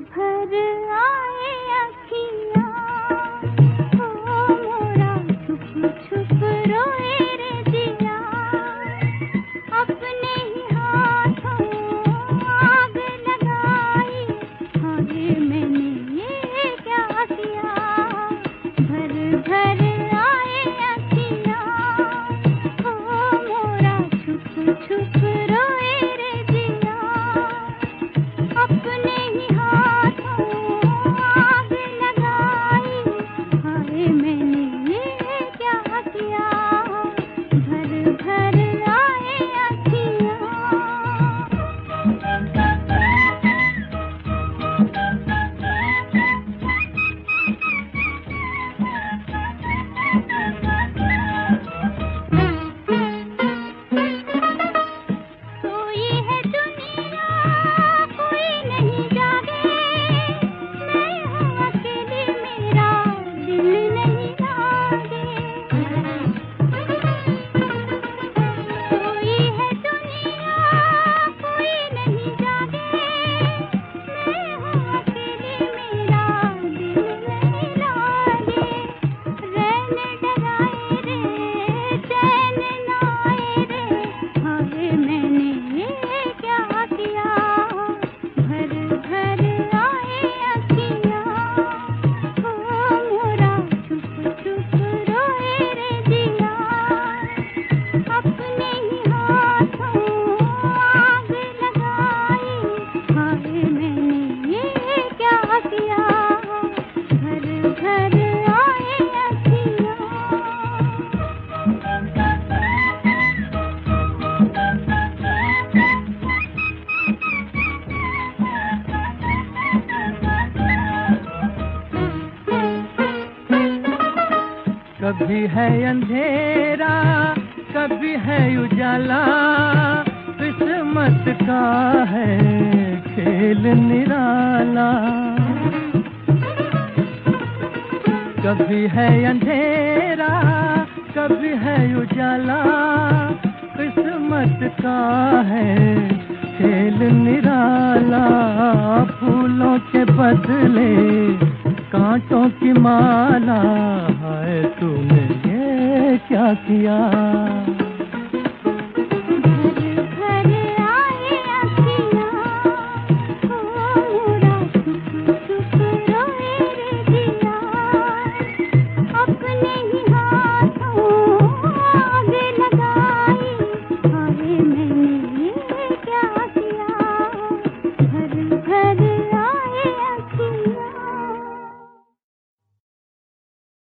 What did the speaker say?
भर आए अखियाँ, ओ मोरा छुप छुप रोए रे जिया। अपने ही हाथों आग लगाई, हाय मैंने ये क्या किया। भर भर आए अखियाँ, ओ मोरा छुप छुप रोए रे जिया। अपने ही हाथों आग लगाई, हाय मैंने ये क्या किया। भर भर आए अखियाँ। सोई है दुनिया, कोई नहीं जागे, मैं हूँ अकेली, मेरा दिल नहीं लागे। सोई है दुनिया, कोई नहीं जागे, मैं हूँ अकेली, मेरा दिल नहीं लागे। रैन डराए रे, चैन न आए रे, हाय मैंने ये क्या किया। भर भर आए अखियाँ, ओ मोरा छुप छुप रोए रे जिया। अपने ही हाथों आग लगाई, हाय मैंने ये क्या किया। भर भर आए अखियाँ। कभी है अंधेरा, कभी है उजाला, किस्मत का है खेल निराला। कभी है अंधेरा, कभी है उजाला, किस्मत का है खेल निराला। फूलों के बदले कांटों की माला, हाय तूने ये क्या किया।